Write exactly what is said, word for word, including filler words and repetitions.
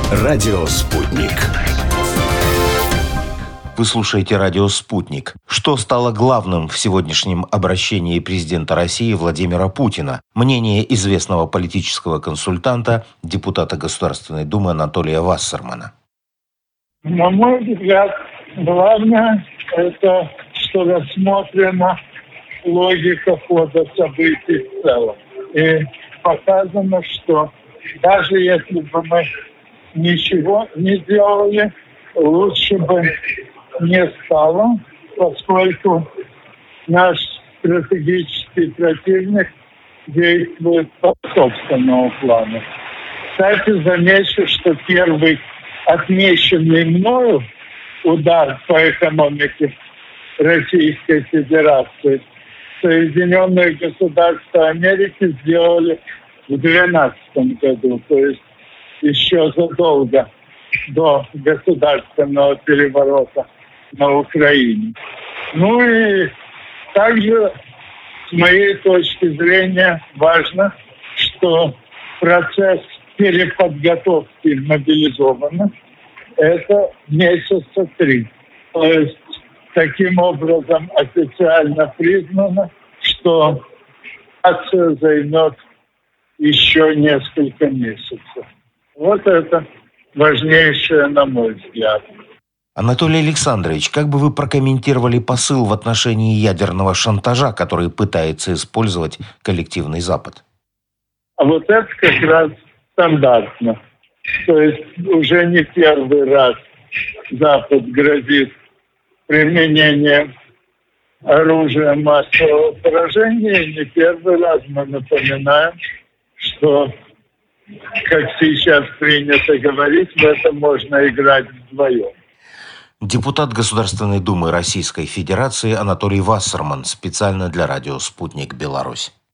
Радио «Спутник». Вы слушаете радио «Спутник». Что стало главным в сегодняшнем обращении президента России Владимира Путина? Мнение известного политического консультанта, депутата Государственной Думы Анатолия Вассермана. На мой взгляд, главное – это, что рассмотрена логика хода событий в целом. И показано, что даже если бы мы ничего не делали, лучше бы не стало, поскольку наш стратегический противник действует по собственному плану. Кстати, замечу, что первый отмеченный мною удар по экономике Российской Федерации Соединенные Государства Америки сделали в две тысячи двенадцатом году, то есть еще задолго до государственного переворота на Украине. Ну и также, с моей точки зрения, важно, что процесс переподготовки мобилизованных – это месяца три. То есть таким образом официально признано, что акция займет еще несколько месяцев. Вот это важнейшее, на мой взгляд. Анатолий Александрович, как бы вы прокомментировали посыл в отношении ядерного шантажа, который пытается использовать коллективный Запад? А вот это как раз стандартно. То есть уже не первый раз Запад грозит применением оружия массового поражения. И не первый раз мы напоминаем, что, как сейчас принято говорить, в это можно играть вдвоем. Депутат Государственной Думы Российской Федерации Анатолий Вассерман специально для радио «Спутник Беларусь».